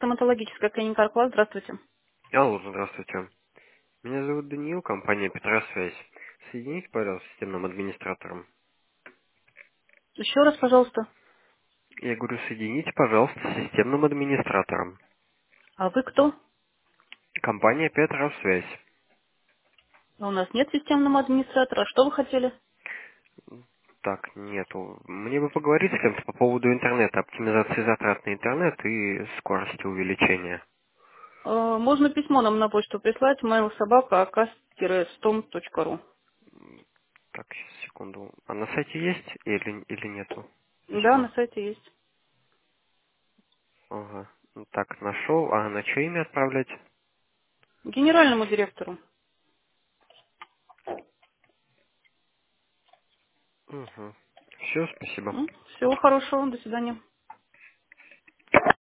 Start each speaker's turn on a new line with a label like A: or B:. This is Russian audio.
A: Стоматологическая клиника Арклад. Здравствуйте.
B: Алло, здравствуйте. Меня зовут Даниил, компания Петросвязь. Соедините, пожалуйста, с системным администратором.
A: Еще раз, пожалуйста.
B: Я говорю, соедините, пожалуйста, с системным администратором.
A: А вы кто?
B: Компания Петросвязь.
A: У нас нет системного администратора. А что вы хотели?
B: Так, нету. Мне бы поговорить с кем-то по поводу интернета, оптимизации затрат на интернет и скорости увеличения.
A: Можно письмо нам на почту прислать. mail@akas-stom.ru.
B: Так, сейчас, секунду. А на сайте есть или нету
A: Да,
B: письма?
A: на сайте есть.
B: Ага. Ну, так, нашел. А на чье имя отправлять?
A: Генеральному директору.
B: Угу. Все, спасибо.
A: Всего хорошего. До свидания.